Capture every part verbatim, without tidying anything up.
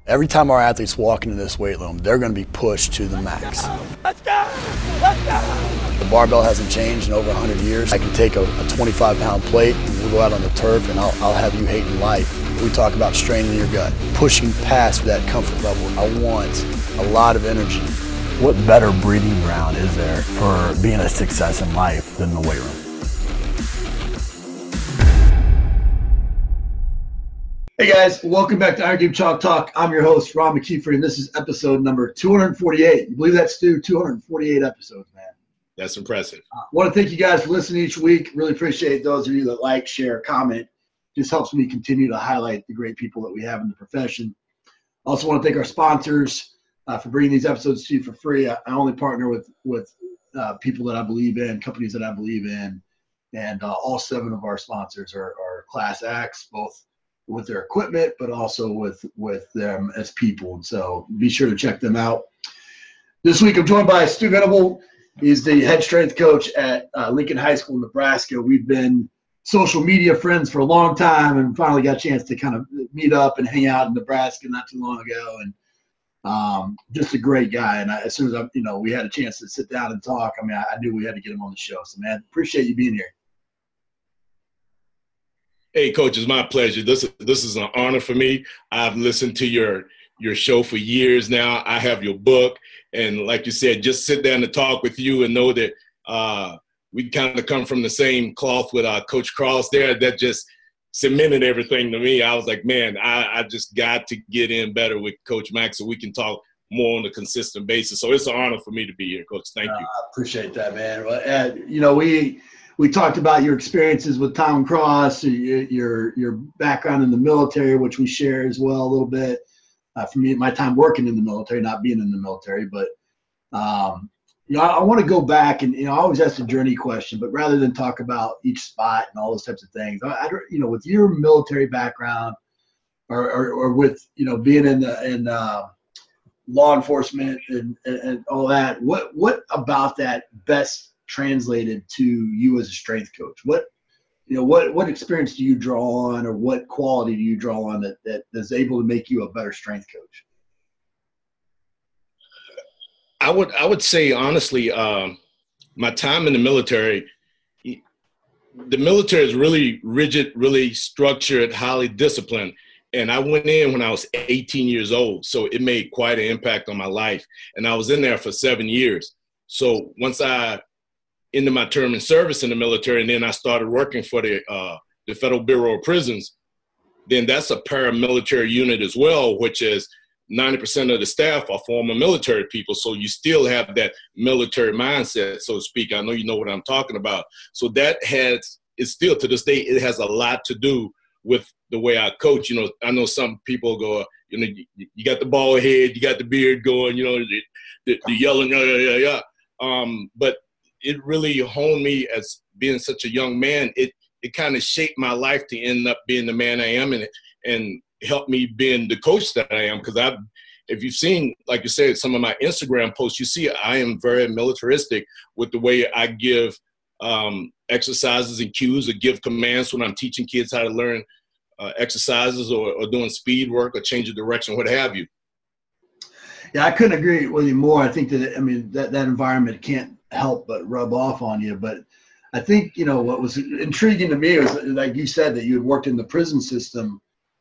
Every time our athletes walk into this weight room, they're going to be pushed to the max. Let's go! Let's go! The barbell hasn't changed in over one hundred years. I can take a, a twenty-five pound plate and we'll go out on the turf and I'll, I'll have you hating life. We talk about straining your gut, pushing past that comfort level. I want a lot of energy. What better breeding ground is there for being a success in life than the weight room? Hey guys, welcome back to Iron Game Chalk Talk. I'm your host, Ron McKeefer, and this is episode number two hundred forty-eight. You believe that, Stu? two hundred forty-eight episodes, man. That's impressive. I want to thank you guys for listening each week. Really appreciate those of you that like, share, comment. Just helps me continue to highlight the great people that we have in the profession. Also want to thank our sponsors uh, for bringing these episodes to you for free. I, I only partner with, with uh, people that I believe in, companies that I believe in, and uh, all seven of our sponsors are, are class acts, both with their equipment, but also with, with them as people. And so be sure to check them out. This week, I'm joined by Stu Venable. He's the head strength coach at uh, Lincoln High School, Nebraska. We've been social media friends for a long time and finally got a chance to kind of meet up and hang out in Nebraska not too long ago. And um, just a great guy. And I, as soon as I, you know, we had a chance to sit down and talk, I mean, I, I knew we had to get him on the show. So, man, appreciate you being here. Hey, Coach, it's my pleasure. This, this is an honor for me. I've listened to your your show for years now. I have your book. And like you said, just sit down and talk with you and know that uh, we kind of come from the same cloth with uh, Coach Cross there. That just cemented everything to me. I was like, man, I, I just got to get in better with Coach Max so we can talk more on a consistent basis. So it's an honor for me to be here, Coach. Thank uh, you. I appreciate that, man. Well, uh, you know, we – We talked about your experiences with Tom Cross, your your, your background in the military, which we share as well a little bit. Uh, for me, my time working in the military, not being in the military, but um, you know, I, I want to go back and you know, I always ask the journey question, but rather than talk about each spot and all those types of things, I, I you know, with your military background, or or, or with you know being in the in uh, law enforcement and, and and all that, what what about that best translated to you as a strength coach? What, you know, what, what experience do you draw on, or what quality do you draw on that, that is able to make you a better strength coach? I would, I would say, honestly, um, my time in the military, the military is really rigid, really structured, highly disciplined. And I went in when I was eighteen years old. So it made quite an impact on my life. And I was in there for seven years. So once I into my term in service in the military, and then I started working for the uh, the Federal Bureau of Prisons, then that's a paramilitary unit as well, which is ninety percent of the staff are former military people. So you still have that military mindset, so to speak. I know you know what I'm talking about. So that has, it's still to this day, it has a lot to do with the way I coach. You know, I know some people go, you know, you, you got the bald head, you got the beard going, you know, the, the, the yelling, yeah, yeah, yeah, yeah. Um, but it really honed me as being such a young man. It it kind of shaped my life to end up being the man I am, and and helped me being the coach that I am. Because I, if you've seen, like you said, some of my Instagram posts, you see I am very militaristic with the way I give um, exercises and cues, or give commands when I'm teaching kids how to learn uh, exercises, or, or doing speed work, or change of direction, what have you. Yeah, I couldn't agree with you more. I think that, I mean, that, that environment can't help but rub off on you. But I think, you know, what was intriguing to me was, like you said, that you had worked in the prison system.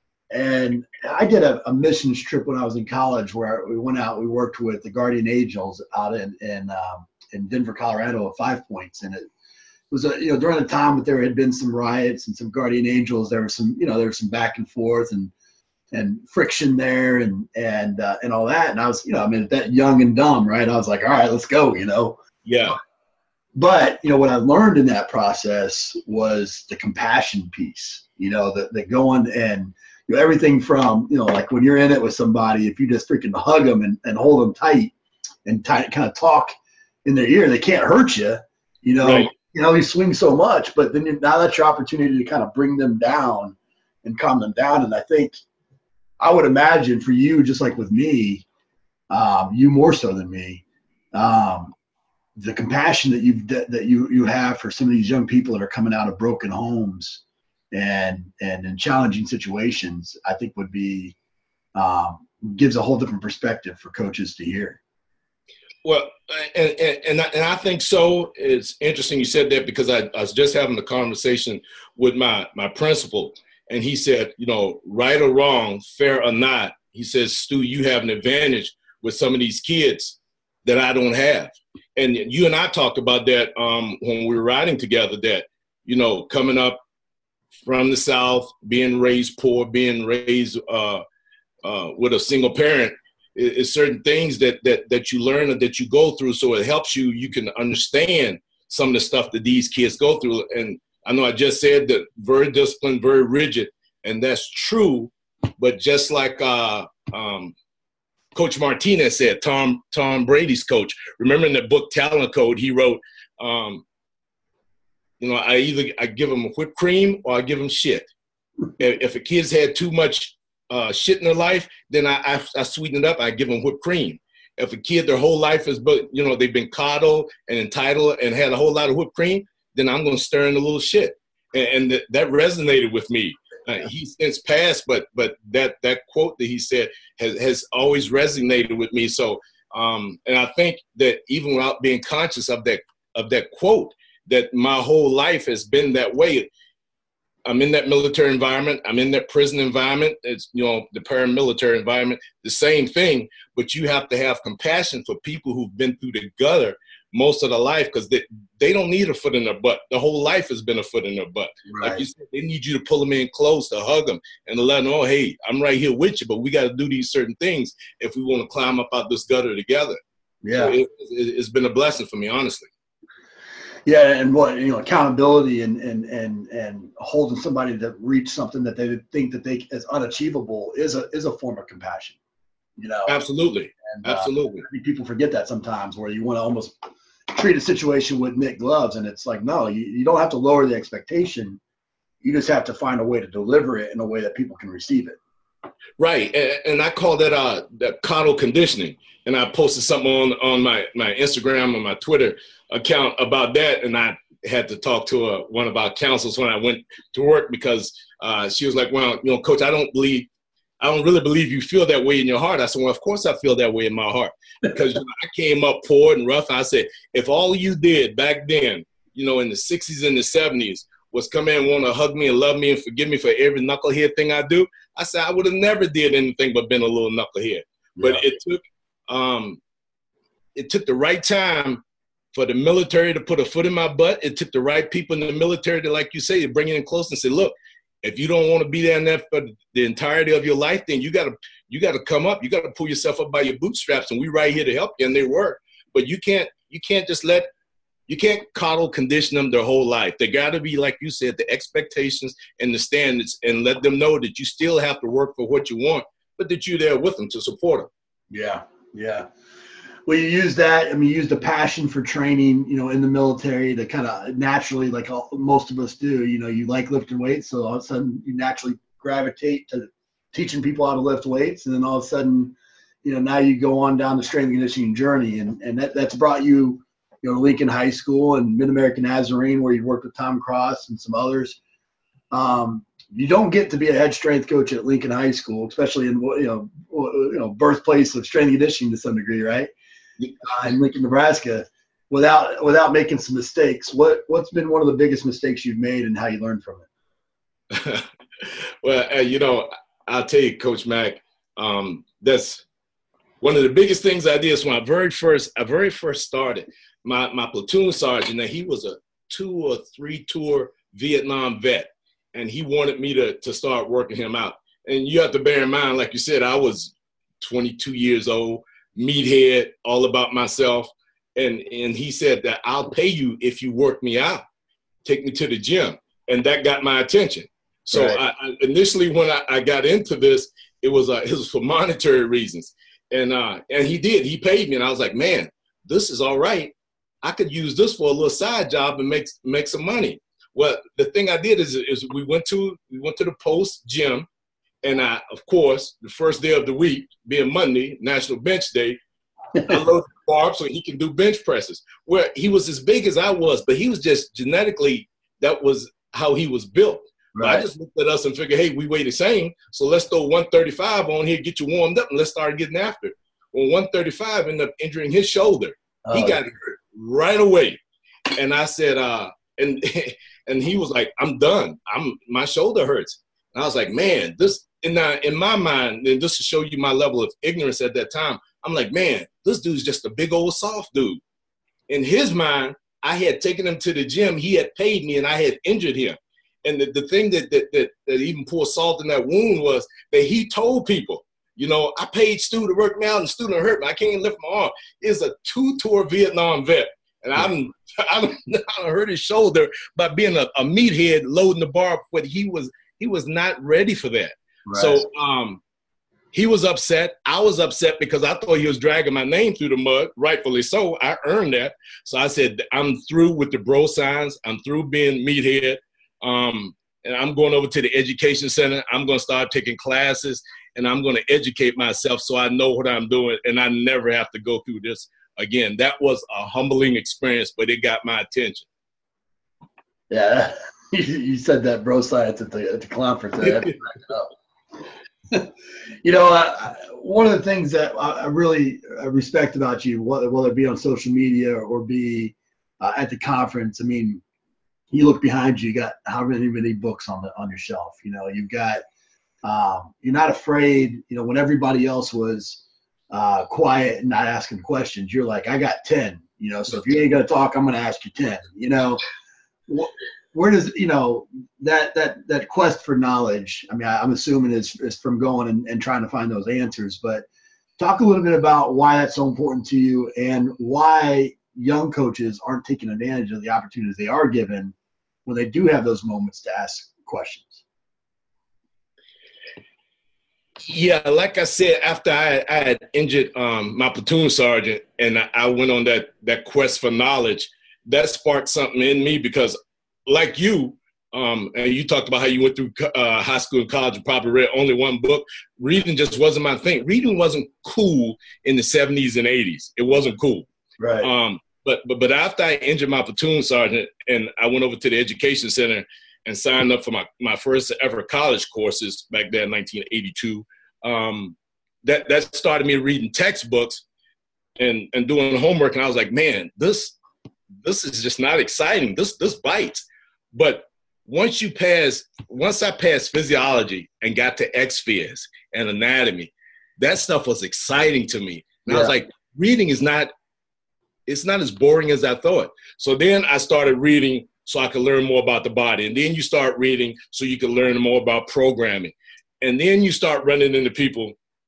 And I did a, a missions trip when I was in college where we went out, we worked with the Guardian Angels out in, in, um, in Denver, Colorado at Five Points. And it was, a, you know, during the time that there had been some riots and some Guardian Angels, there was some, you know, there was some back and forth and, and friction there and, and, uh, and all that. And I was, you know, I mean, that young and dumb, right? I was like, all right, let's go, you know? Yeah. But, you know, what I learned in that process was the compassion piece, you know, the, the going and, you know, everything from, you know, like when you're in it with somebody, if you just freaking hug them and, and hold them tight and tight, kind of talk in their ear, they can't hurt you, you know, right. You know, you swing so much, but then you, now that's your opportunity to kind of bring them down and calm them down. And I think, I would imagine for you, just like with me, um, you more so than me, um, the compassion that you've that you you have for some of these young people that are coming out of broken homes and and in challenging situations, I think would be um, gives a whole different perspective for coaches to hear. Well, and, and, and, I, and I think so. It's interesting you said that because I, I was just having a conversation with my, my principal, and he said, you know, right or wrong, fair or not, he says, Stu, you have an advantage with some of these kids that I don't have. And you and I talked about that um, when we were riding together, that, you know, coming up from the South, being raised poor, being raised uh, uh, with a single parent, is certain things that that that you learn and that you go through, so it helps you. You can understand some of the stuff that these kids go through. And I know I just said that very disciplined, very rigid, and that's true. But just like uh, um, Coach Martinez said, Tom Tom Brady's coach, remember in the book Talent Code, he wrote, um, you know, I either I give them whipped cream or I give them shit. If, if a kid's had too much Uh, shit in their life, then I, I I sweeten it up. I give them whipped cream. If a kid their whole life is, but you know, they've been coddled and entitled and had a whole lot of whipped cream, then I'm going to stir in a little shit. And, and th- that resonated with me. Uh, he's since passed, but but that that quote that he said has has always resonated with me. So, um, and I think that even without being conscious of that of that quote, that my whole life has been that way. I'm in that military environment. I'm in that prison environment. It's, you know, the paramilitary environment, the same thing. But you have to have compassion for people who've been through the gutter most of their life, because they, they don't need a foot in their butt. The whole life has been a foot in their butt. Right. Like you said, they need you to pull them in close, to hug them, and to let them know, hey, I'm right here with you, but we got to do these certain things if we want to climb up out this gutter together. Yeah, so it, it, it's been a blessing for me, honestly. Yeah, and what, you know, accountability and and and and holding somebody to reach something that they think that they is unachievable is a is a form of compassion. You know, absolutely, and, absolutely. Uh, I think people forget that sometimes, where you want to almost treat a situation with knit gloves, and it's like, no, you, you don't have to lower the expectation. You just have to find a way to deliver it in a way that people can receive it. Right, and, and I call that uh that coddle conditioning. And I posted something on on my my Instagram and my Twitter account about that, and I had to talk to a, one of our counselors when I went to work, because uh, she was like, well, you know, Coach, I don't believe, I don't really believe you feel that way in your heart. I said, well, of course I feel that way in my heart, because you know, I came up poor and rough. I said, if all you did back then, you know, in the sixties and the seventies, was come in and want to hug me and love me and forgive me for every knucklehead thing I do, I said, I would have never did anything but been a little knucklehead. But yeah. it took um, it took the right time for the military to put a foot in my butt. It took the right people in the military to, like you say, to bring it in close and say, look, if you don't want to be there in that for the entirety of your life, then you got to you got to come up. You got to pull yourself up by your bootstraps, and we right here to help you. And they work. But you can't you can't just let you can't coddle condition them their whole life. They got to be, like you said, the expectations and the standards, and let them know that you still have to work for what you want, but that you're there with them to support them. Yeah. Yeah. Well, you use that. I mean, you use the passion for training, you know, in the military to kind of naturally, like all, most of us do, you know, you like lifting weights. So all of a sudden you naturally gravitate to teaching people how to lift weights. And then all of a sudden, you know, now you go on down the strength and conditioning journey. And, and that, that's brought you, you know, Lincoln High School and Mid-American Nazarene, where you worked with Tom Cross and some others. Um, You don't get to be a head strength coach at Lincoln High School, especially in, you know, you know, birthplace of strength and conditioning to some degree, right? Uh, in Lincoln, Nebraska, without without making some mistakes. What what's been one of the biggest mistakes you've made, and how you learned from it? Well, uh, you know, I'll tell you, Coach Mack, um, that's one of the biggest things I did. Is when I very first I very first started. My my platoon sergeant, now he was a two or three tour Vietnam vet. And he wanted me to, to start working him out. And you have to bear in mind, like you said, I was twenty-two years old, meathead, all about myself. And, and he said that I'll pay you if you work me out. Take me to the gym. And that got my attention. So right. I, I, initially when I, I got into this, it was, uh, it was for monetary reasons. And, uh, and he did. He paid me. And I was like, man, this is all right. I could use this for a little side job and make, make some money. Well, the thing I did is, is we went to we went to the post gym, and I, of course, the first day of the week, being Monday, National Bench Day, I loaded the bar so he can do bench presses. Where he was as big as I was, but he was just genetically, that was how he was built. Right. I just looked at us and figured, hey, we weigh the same, so let's throw one thirty-five on here, get you warmed up, and let's start getting after it. Well, one thirty-five ended up injuring his shoulder. Oh, he got hurt right away. And I said, uh, and and he was like, I'm done. I'm my shoulder hurts. And I was like, man, this in, uh, in my mind, and just to show you my level of ignorance at that time, I'm like, man, this dude's just a big old soft dude. In his mind, I had taken him to the gym. He had paid me, and I had injured him. And the, the thing that, that that that even poured salt in that wound was that he told people, you know, I paid Stu to work me out, and Stu done hurt me. I can't lift my arm. Is a two-tour Vietnam vet, and I'm I I hurt his shoulder by being a, a meathead loading the bar. But he was he was not ready for that. Right. So um, he was upset. I was upset because I thought he was dragging my name through the mud. Rightfully so. I earned that. So I said, I'm through with the bro signs. I'm through being meathead. Um, and I'm going over to the education center. I'm going to start taking classes, and I'm going to educate myself so I know what I'm doing, and I never have to go through this again. That was a humbling experience, but it got my attention. Yeah, you said that bro science at the, at the conference. I had to back it up. You know, I, one of the things that I really respect about you, whether, whether it be on social media or be uh, at the conference, I mean, you look behind you, you got how many many books on the on your shelf. You know, you've got um, you're not afraid. You know, when everybody else was uh, quiet and not asking questions, you're like, I got ten. You know, so if you ain't gonna talk, I'm gonna ask you ten. You know, wh- where does you know that that that quest for knowledge? I mean, I, I'm assuming is is from going and, and trying to find those answers. But talk a little bit about why that's so important to you and why young coaches aren't taking advantage of the opportunities they are given when they do have those moments to ask questions. Yeah, like I said, after I, I had injured um, my platoon sergeant and I, I went on that that quest for knowledge, that sparked something in me because like you, um, and you talked about how you went through uh, high school and college and probably read only one book. Reading just wasn't my thing. Reading wasn't cool in the seventies and eighties. It wasn't cool. Right. Um, But, but but after I injured my platoon sergeant and I went over to the education center and signed up for my, my first ever college courses back there in nineteen eighty-two, um, that, that started me reading textbooks and, and doing homework. And I was like, man, this this is just not exciting. This this bites. But once you pass, once I passed physiology and got to X-Phys and anatomy, that stuff was exciting to me. And yeah. I was like, reading is not it's not as boring as I thought. So then I started reading so I could learn more about the body. And then you start reading so you can learn more about programming. And then you start running into people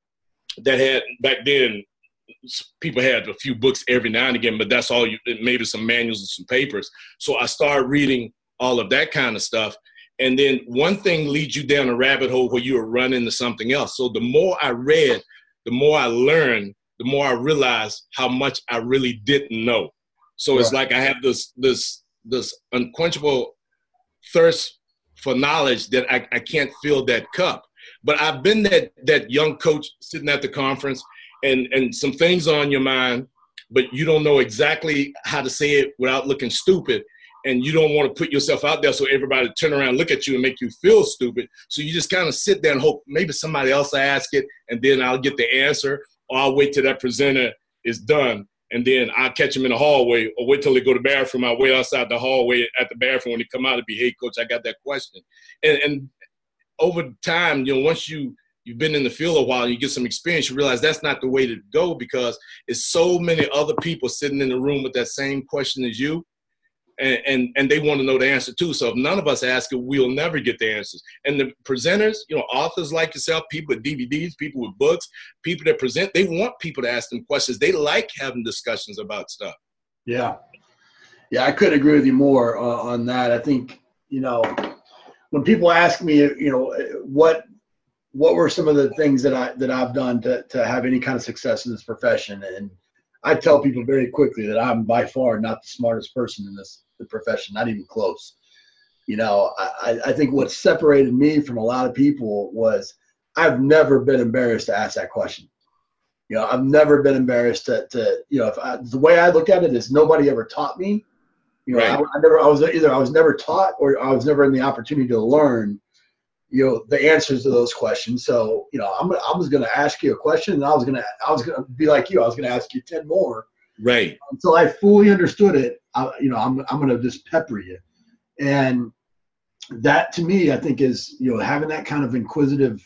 that had, back then, people had a few books every now and again, but that's all you, maybe some manuals and some papers. So I started reading all of that kind of stuff. And then one thing leads you down a rabbit hole where you are running into something else. So the more I read, the more I learned, the more I realized how much I really didn't know. So right. It's like I have this this this unquenchable thirst for knowledge that I, I can't fill that cup. But I've been that that young coach sitting at the conference and, and some things on your mind, but you don't know exactly how to say it without looking stupid. And you don't want to put yourself out there so everybody turn around and look at you and make you feel stupid. So you just kind of sit there and hope maybe somebody else will ask it and then I'll get the answer. Or I'll wait till that presenter is done, and then I'll catch him in the hallway, or wait till they go to the bathroom. I'll wait outside the hallway at the bathroom when they come out and be, hey, coach, I got that question. And, and over time, you know, once you, you've been in the field a while and you get some experience, you realize that's not the way to go because it's so many other people sitting in the room with that same question as you. And, and and they want to know the answer too. So if none of us ask it, we'll never get the answers. And the presenters, you know, authors like yourself, people with D V Ds, people with books, people that present, they want people to ask them questions. They like having discussions about stuff. Yeah. Yeah, I couldn't agree with you more uh, on that. I think, you know, when people ask me, you know, what what were some of the things that I that I've done to to have any kind of success in this profession, and I tell people very quickly that I'm by far not the smartest person in this the profession, not even close. You know, I, I think what separated me from a lot of people was I've never been embarrassed to ask that question. You know, I've never been embarrassed to, to you know, if I, the way I look at it is nobody ever taught me You know, Right. I, I never, I was either I was never taught or I was never in the opportunity to learn, you know, the answers to those questions. So, you know, I'm, I was going to ask you a question, and I was going to, I was going to be like you. I was going to ask you ten more. Right. Until I fully understood it. I, you know, I'm, I'm going to just pepper you, and that to me, I think is, you know, having that kind of inquisitive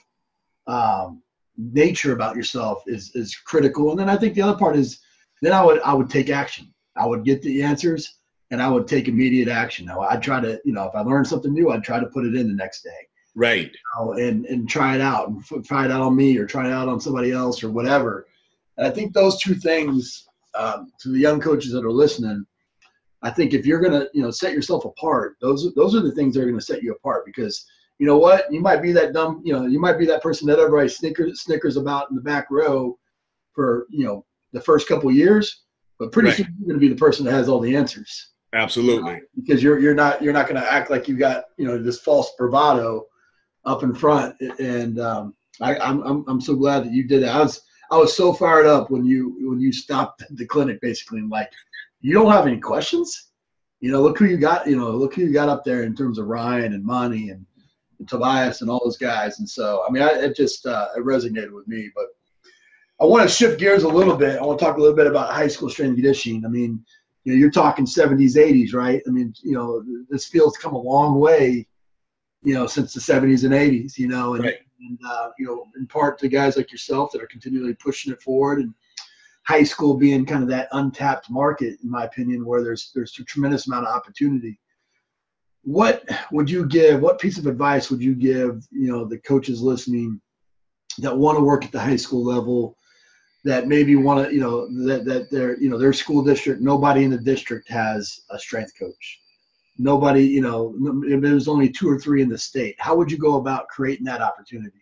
um, nature about yourself is is critical. And then I think the other part is, then I would I would take action. I would get the answers, and I would take immediate action. Now I'd try to, you know, if I learned something new, I'd try to put it in the next day. Right. You know, and and try it out, and f- try it out on me, or try it out on somebody else, or whatever. And I think those two things, um, to the young coaches that are listening, I think if you're gonna, you know, set yourself apart, those those are the things that are gonna set you apart. Because you know what, you might be that dumb, you know, you might be that person that everybody snickers snickers about in the back row for, you know, the first couple of years, but pretty Right. soon you're gonna be the person that has all the answers. Absolutely. Because you're you're not you're not gonna act like you got, you know, this false bravado up in front. And um, I, I'm I'm I'm so glad that you did that. I was I was so fired up when you when you stopped the clinic basically, and like, you don't have any questions? You know, look who you got, you know, look who you got up there in terms of Ryan and Monty and, and Tobias and all those guys. And so, I mean, I, it just uh, it resonated with me. But I want to shift gears a little bit. I want to talk a little bit about high school strength and conditioning. I mean, you know, you're talking seventies, eighties, right? I mean, you know, this field's come a long way, you know, since the seventies and eighties, you know, and, Right. and uh, you know, in part to guys like yourself that are continually pushing it forward, and high school being kind of that untapped market, in my opinion, where there's there's a tremendous amount of opportunity. What would you give, what piece of advice would you give, you know, the coaches listening that want to work at the high school level, that maybe want to, you know, that, that their, you know, their school district, nobody in the district has a strength coach. Nobody, you know, there's only two or three in the state. How would you go about creating that opportunity?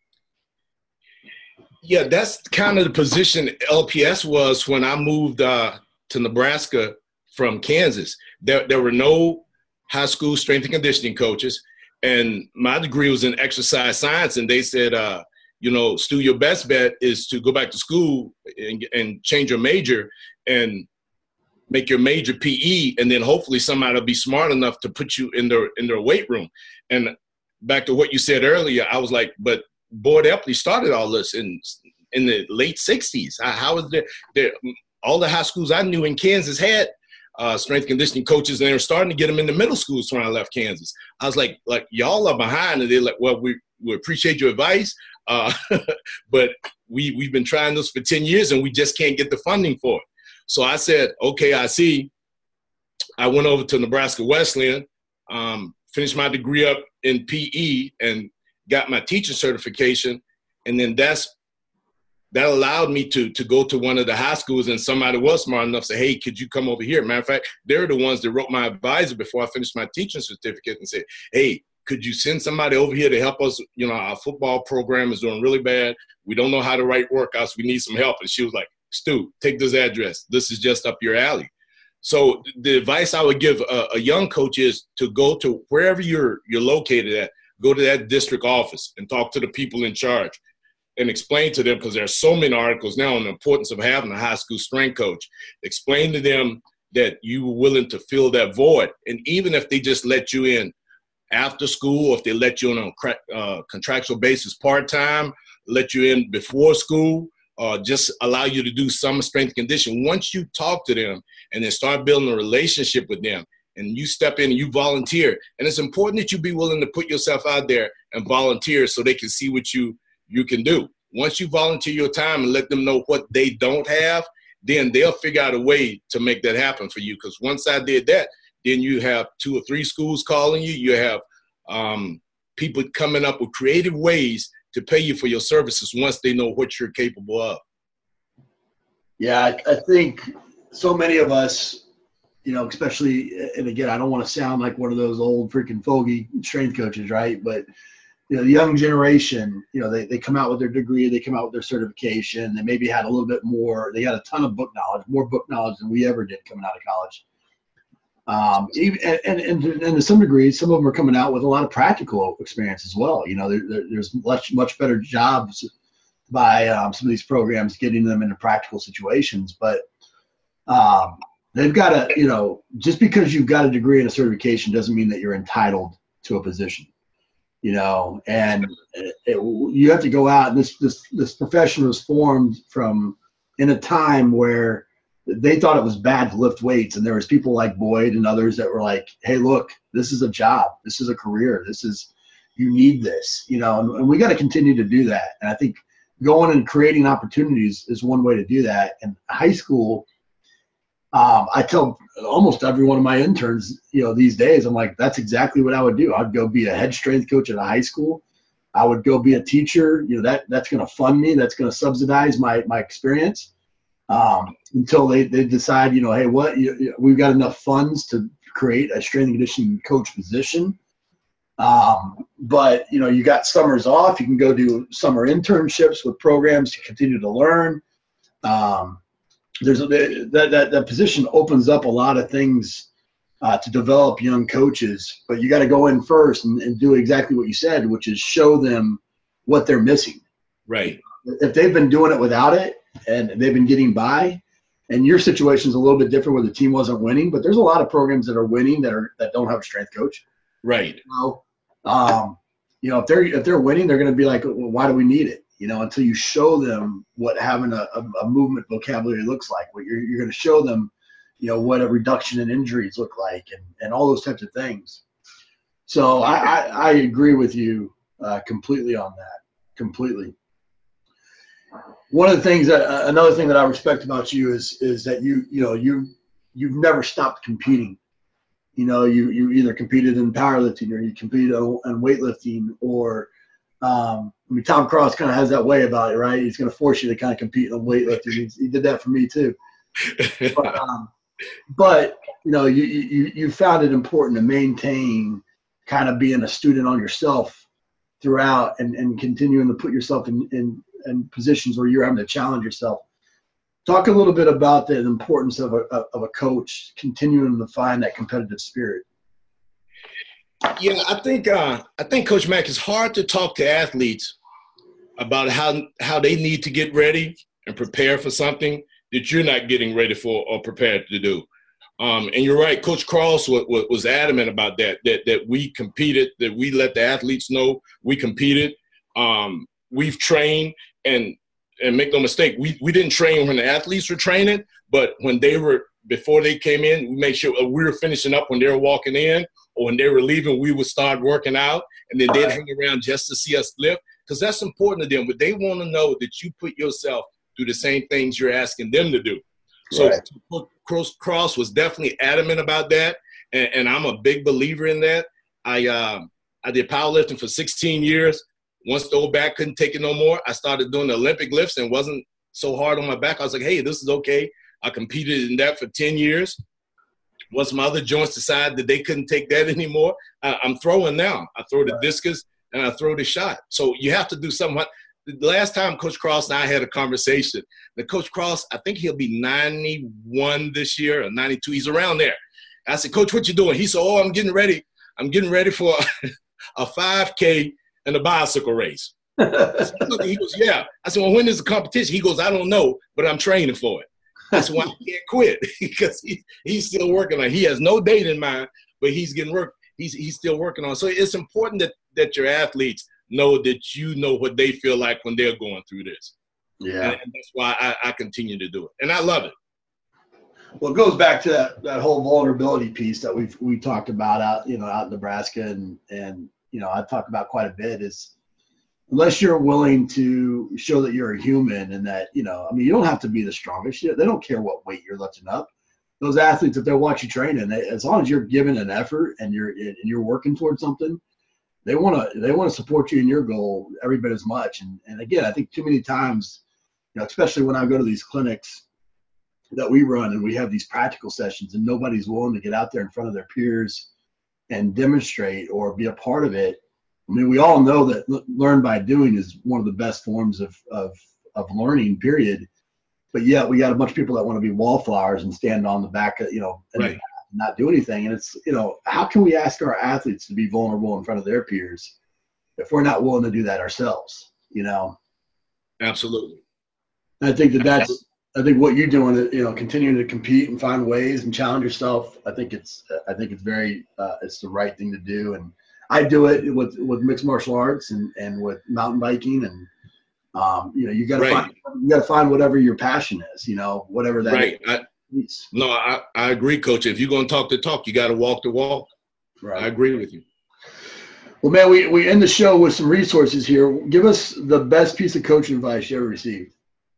Yeah, that's kind of the position L P S was when I moved uh, to Nebraska from Kansas. There, there were no high school strength and conditioning coaches, and my degree was in exercise science, and they said, uh, you know, Stu, your best bet is to go back to school and, and change your major and make your major P E, and then hopefully somebody will be smart enough to put you in their in their weight room. And back to what you said earlier, I was like, but Boyd Epley started all this in in the late sixties. How is there, there? All the high schools I knew in Kansas had uh, strength conditioning coaches, and they were starting to get them in the middle schools when I left Kansas. I was like, like y'all are behind, and they're like, well, we we appreciate your advice, uh, but we we've been trying this for ten years, and we just can't get the funding for it. So I said, okay, I see. I went over to Nebraska Wesleyan, um, finished my degree up in P E, and got my teacher certification. And then that's that allowed me to to go to one of the high schools, and somebody was smart enough to say, hey, could you come over here? Matter of fact, they're the ones that wrote my advisor before I finished my teaching certificate and said, hey, could you send somebody over here to help us? You know, our football program is doing really bad. We don't know how to write workouts. We need some help. And she was like, Stu, take this address. This is just up your alley. So the advice I would give a, a young coach is to go to wherever you're you're located at, go to that district office and talk to the people in charge and explain to them, because there are so many articles now on the importance of having a high school strength coach. Explain to them that you were willing to fill that void. And even if they just let you in after school, or if they let you in on a uh, contractual basis part-time, let you in before school, or just allow you to do some strength condition. Once you talk to them and then start building a relationship with them, and you step in and you volunteer, and it's important that you be willing to put yourself out there and volunteer so they can see what you you can do. Once you volunteer your time and let them know what they don't have, then they'll figure out a way to make that happen for you. Because once I did that, then you have two or three schools calling you. You have um, people coming up with creative ways to pay you for your services once they know what you're capable of. Yeah, I, I think so many of us, you know, especially, and again, I don't want to sound like one of those old freaking fogey strength coaches, right? But, you know, the young generation, you know, they, they come out with their degree, they come out with their certification, they maybe had a little bit more, they had a ton of book knowledge, more book knowledge than we ever did coming out of college. Um, even, and, and, and to some degree, some of them are coming out with a lot of practical experience as well. You know, there, there, there's much, much better jobs by um, some of these programs getting them into practical situations. But um, they've got to, you know, just because you've got a degree and a certification doesn't mean that you're entitled to a position, you know, and it, it, you have to go out, and this, this, this profession was formed from in a time where they thought it was bad to lift weights. And there was people like Boyd and others that were like, hey, look, this is a job. This is a career. This is, you need this, you know, and, and we got to continue to do that. And I think going and creating opportunities is one way to do that. And high school, um, I tell almost every one of my interns, you know, these days, I'm like, that's exactly what I would do. I'd go be a head strength coach at a high school. I would go be a teacher. You know, that that's going to fund me. That's going to subsidize my, my experience. Um, until they, they decide, you know, hey, what, you, you, we've got enough funds to create a strength and conditioning coach position. Um, but, you know, you got summers off. You can go do summer internships with programs to continue to learn. Um, there's a, that, that, that position opens up a lot of things uh, to develop young coaches. But you got to go in first and, and do exactly what you said, which is show them what they're missing. Right. If they've been doing it without it, and they've been getting by, and your situation is a little bit different where the team wasn't winning, but there's a lot of programs that are winning that are that don't have a strength coach. Right. You know, um, you know if they're if they're winning, they're going to be like, well, why do we need it? You know, until you show them what having a, a, a movement vocabulary looks like. What you're you're going to show them, you know, what a reduction in injuries look like, and and all those types of things. So I I, I agree with you uh, completely on that. Completely. One of the things that uh, another thing that I respect about you is is that you you know you you've never stopped competing. You know, you you either competed in powerlifting or you competed on, on weightlifting, or um, I mean, Tom Cross kind of has that way about it, right? He's going to force you to kind of compete in weightlifting. He's, he did that for me too. But, um, but you know, you you you found it important to maintain kind of being a student on yourself throughout, and and continuing to put yourself in in and positions where you're having to challenge yourself. Talk a little bit about the importance of a of a coach continuing to find that competitive spirit. Yeah, I think uh, I think Coach Mack, it's hard to talk to athletes about how how they need to get ready and prepare for something that you're not getting ready for or prepared to do. Um, and you're right, Coach Cross was, was adamant about that, that that we competed, that we let the athletes know we competed. Um, we've trained, and and make no mistake, we, we didn't train when the athletes were training, but when they were, before they came in, we made sure we were finishing up when they were walking in, or when they were leaving, we would start working out, and then they'd hang around just to see us lift, because that's important to them. But they want to know that you put yourself through the same things you're asking them to do. So right. Coach Cross was definitely adamant about that, and, and I'm a big believer in that. I uh, I did powerlifting for sixteen years. Once the old back couldn't take it no more, I started doing the Olympic lifts and wasn't so hard on my back. I was like, hey, this is okay. I competed in that for ten years. Once my other joints decided that they couldn't take that anymore, I, I'm throwing now. I throw the discus and I throw the shot. So you have to do something. The last time Coach Cross and I had a conversation, the Coach Cross, I think he'll be ninety-one this year or ninety-two. He's around there. I said, Coach, what you doing? He said, oh, I'm getting ready. I'm getting ready for a five K and a bicycle race. He goes, yeah. I said, well, when is the competition? He goes, I don't know, but I'm training for it. That's why he can't quit, because he, he's still working on it. He has no date in mind, but he's getting work. He's he's still working on it. So it's important that, that your athletes know that you know what they feel like when they're going through this. Yeah. And, and that's why I, I continue to do it. And I love it. Well, it goes back to that, that whole vulnerability piece that we've we talked about out, you know, out in Nebraska, and and you know, I talk about quite a bit, is unless you're willing to show that you're a human, and that, you know, I mean, you don't have to be the strongest. They don't care what weight you're lifting up. Those athletes, if they watch you training, they, as long as you're giving an effort and you're and you're working towards something, they want to they want to support you in your goal every bit as much. And and again, I think too many times, you know, especially when I go to these clinics that we run and we have these practical sessions, and nobody's willing to get out there in front of their peers and demonstrate or be a part of it. I mean, we all know that learn by doing is one of the best forms of of, of learning, period. But yet we got a bunch of people that want to be wallflowers and stand on the back of, you know, right. and not do anything. And it's, you know, how can we ask our athletes to be vulnerable in front of their peers if we're not willing to do that ourselves, you know? Absolutely. I think that that's, I think what you're doing, you know, continuing to compete and find ways and challenge yourself. I think it's, I think it's very, uh, it's the right thing to do. And I do it with, with mixed martial arts and, and with mountain biking. And, um, you know, you got to right. find, you got to find whatever your passion is, you know, whatever that right. is. I, no, I, I agree, Coach. If you're going to talk the talk, you got to walk the walk. Right. I agree with you. Well, man, we, we end the show with some resources here. Give us the best piece of coaching advice you ever received.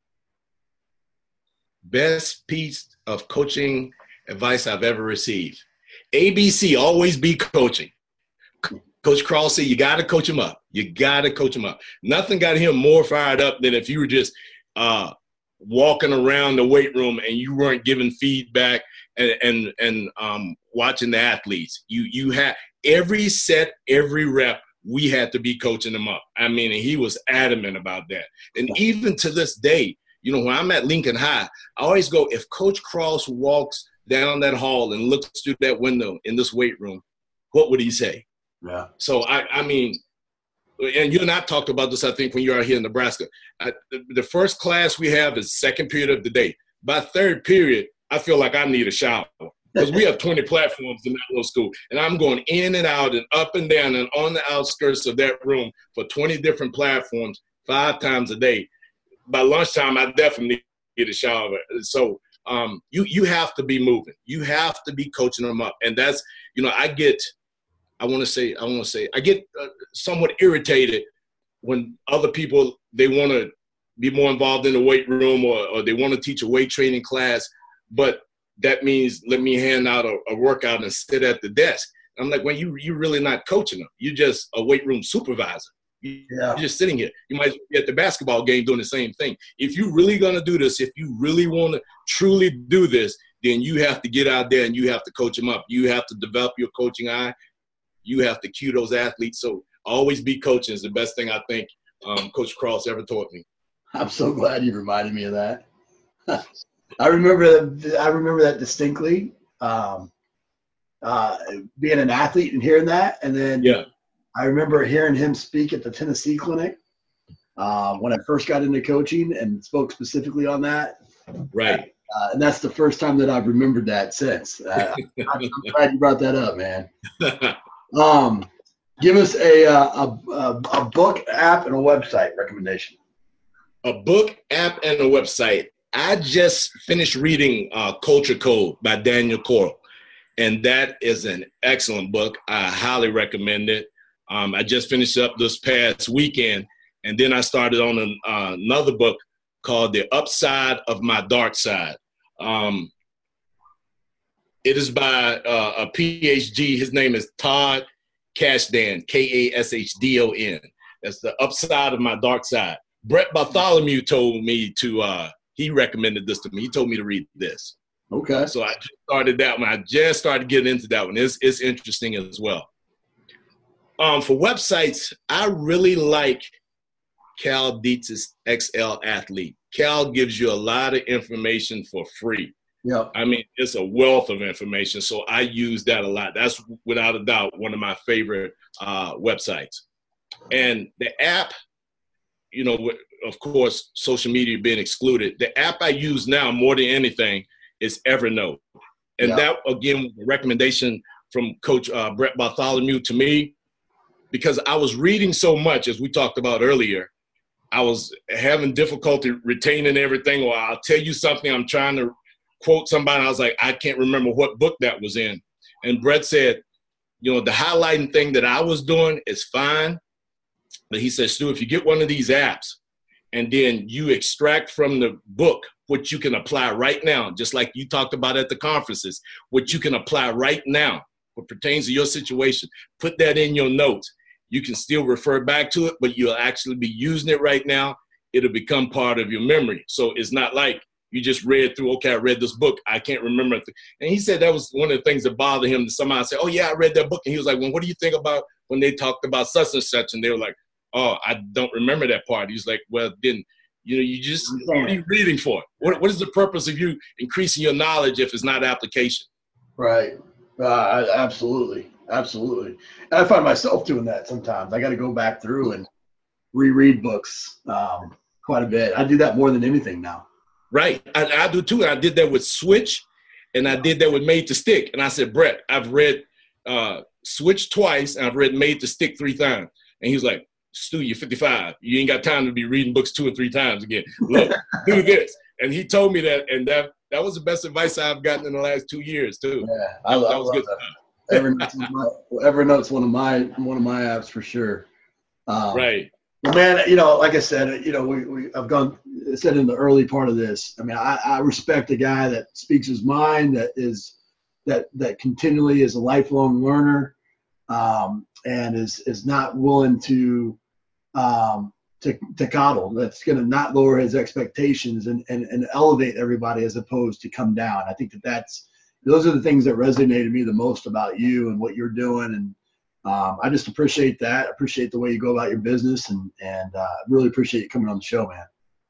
Best piece of coaching advice I've ever received. A B C, always be coaching. Coach Cross said, you got to coach him up. You got to coach him up. Nothing got him more fired up than if you were just uh, walking around the weight room and you weren't giving feedback and and, and um, watching the athletes. You you had every set, every rep, we had to be coaching them up. I mean, and he was adamant about that. And even to this day, you know, when I'm at Lincoln High, I always go, if Coach Cross walks down that hall and looks through that window in this weight room, what would he say? Yeah. So, I, I mean, and you and I talked about this, I think, when you were here in Nebraska. I, the, the first class we have is second period of the day. By third period, I feel like I need a shower because we have twenty platforms in that little school. And I'm going in and out and up and down and on the outskirts of that room for twenty different platforms five times a day. By lunchtime, I definitely need a shower. So um, you you have to be moving. You have to be coaching them up. And that's, you know, I get – I want to say, I want to say, I get uh, somewhat irritated when other people, they want to be more involved in the weight room or, or they want to teach a weight training class, but that means let me hand out a, a workout and sit at the desk. I'm like, well, you, you're really not coaching them. You're just a weight room supervisor. You, yeah. You're just sitting here. You might be at the basketball game doing the same thing. If you're really going to do this, if you really want to truly do this, then you have to get out there and you have to coach them up. You have to develop your coaching eye. You have to cue those athletes. So always be coaching is the best thing I think um, Coach Cross ever taught me. I'm so glad you reminded me of that. I remember that. I remember that distinctly. Um, uh, being an athlete and hearing that, and then yeah, I remember hearing him speak at the Tennessee clinic uh, when I first got into coaching and spoke specifically on that. Right. Uh, and that's the first time that I've remembered that since. Uh, I'm glad you brought that up, man. Um, give us a, uh, a, a, a book, app, and a website recommendation. A book, app, and a website. I just finished reading uh, Culture Code by Daniel Coyle, and that is an excellent book. I highly recommend it. Um, I just finished up this past weekend, and then I started on an, uh, another book called The Upside of My Dark Side. Um, It is by uh, a P H D. His name is Todd Kashdan, K A S H D O N. That's The Upside of My Dark Side. Brett Bartholomew told me to, uh, he recommended this to me. He told me to read this. Okay. So I just started that one. I just started getting into that one. It's, it's interesting as well. Um, for websites, I really like Cal Dietz's X L Athlete. Cal gives you a lot of information for free. Yeah, I mean, it's a wealth of information, so I use that a lot. That's without a doubt one of my favorite uh, websites. And the app, you know, of course, social media being excluded, the app I use now more than anything is Evernote. And yeah. that, again, was a recommendation from Coach uh, Brett Bartholomew to me because I was reading so much, as we talked about earlier. I was having difficulty retaining everything, or I'll tell you something I'm trying to quote somebody, I was like, I can't remember what book that was in. And Brett said, you know, the highlighting thing that I was doing is fine. But he said, Stu, if you get one of these apps and then you extract from the book what you can apply right now, just like you talked about at the conferences, what you can apply right now, what pertains to your situation, put that in your notes. You can still refer back to it, but you'll actually be using it right now. It'll become part of your memory. So it's not like you just read through, okay, I read this book. I can't remember. And he said that was one of the things that bothered him. Somebody said, oh, yeah, I read that book. And he was like, well, what do you think about when they talked about such and such? And they were like, oh, I don't remember that part. He's like, well, then, you know, you just, what are you reading for? What, what is the purpose of you increasing your knowledge if it's not application? Right. Uh, absolutely. Absolutely. And I find myself doing that sometimes. I got to go back through and reread books um, quite a bit. I do that more than anything now. Right. I, I do too. I did that with Switch, and I did that with Made to Stick. And I said, Brett, I've read uh, Switch twice, and I've read Made to Stick three times. And he was like, Stu, you're fifty-five. You ain't got time to be reading books two or three times again. Look, do this. And he told me that, and that that was the best advice I've gotten in the last two years too. Yeah, I, that I was love good that. Evernote's, my, Evernote's one of my one of my apps for sure. Um, right. Well, man, you know, like I said, you know, we, we I've gone said in the early part of this. I mean, I, I respect a guy that speaks his mind, that is that that continually is a lifelong learner, um, and is is not willing to um, to to coddle. That's going to not lower his expectations and, and and elevate everybody as opposed to come down. I think that that's those are the things that resonated me the most about you and what you're doing. And Um, I just appreciate that. I appreciate the way you go about your business, and and uh, really appreciate you coming on the show, man.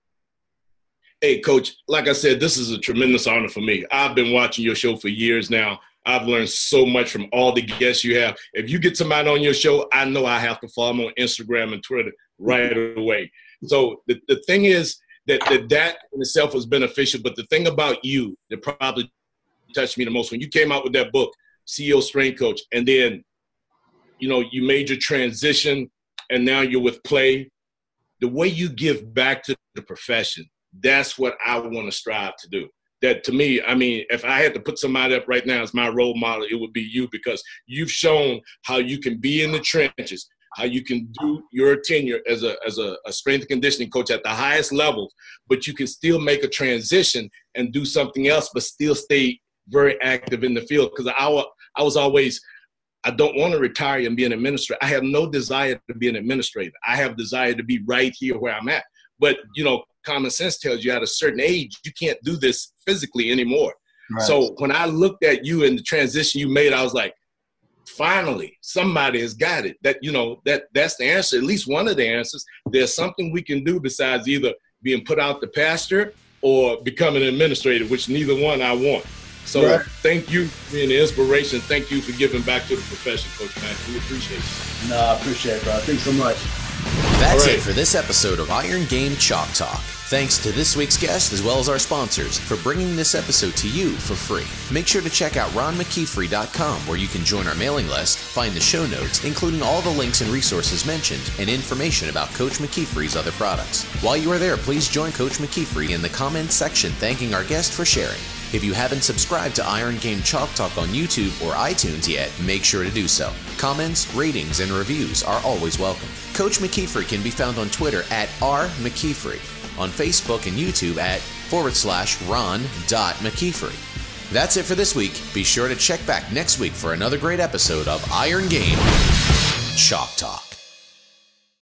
Hey, Coach, like I said, this is a tremendous honor for me. I've been watching your show for years now. I've learned so much from all the guests you have. If you get somebody on your show, I know I have to follow them on Instagram and Twitter right away. So the, the thing is that, that that in itself was beneficial, but the thing about you that probably touched me the most, when you came out with that book, C E O Strength Coach, and then you know, you made your transition and now you're with Play. The way you give back to the profession, that's what I want to strive to do. That to me, I mean, if I had to put somebody up right now as my role model, it would be you, because you've shown how you can be in the trenches, how you can do your tenure as a as a, a strength and conditioning coach at the highest levels, but you can still make a transition and do something else, but still stay very active in the field. Because I, I was always – I don't want to retire and be an administrator. I have no desire to be an administrator. I have desire to be right here where I'm at. But, you know, common sense tells you at a certain age, you can't do this physically anymore. Right. So when I looked at you and the transition you made, I was like, finally, somebody has got it. That, you know, that that's the answer, at least one of the answers. There's something we can do besides either being put out the pasture or becoming an administrator, which neither one I want. So right. Thank you for being the inspiration. Thank you for giving back to the profession, Coach Mack. We appreciate it. No, I appreciate it, bro. Thanks so much. That's right. It for this episode of Iron Game Chalk Talk. Thanks to this week's guest as well as our sponsors for bringing this episode to you for free. Make sure to check out ron mckeefery dot com, where you can join our mailing list, find the show notes, including all the links and resources mentioned, and information about Coach McKeefery's other products. While you are there, please join Coach McKeefery in the comments section thanking our guest for sharing. If you haven't subscribed to Iron Game Chalk Talk on YouTube or iTunes yet, make sure to do so. Comments, ratings, and reviews are always welcome. Coach McKeefery can be found on Twitter at r mckeefery, on Facebook and YouTube at forward slash ron dot mckeefery. That's it for this week. Be sure to check back next week for another great episode of Iron Game Chalk Talk.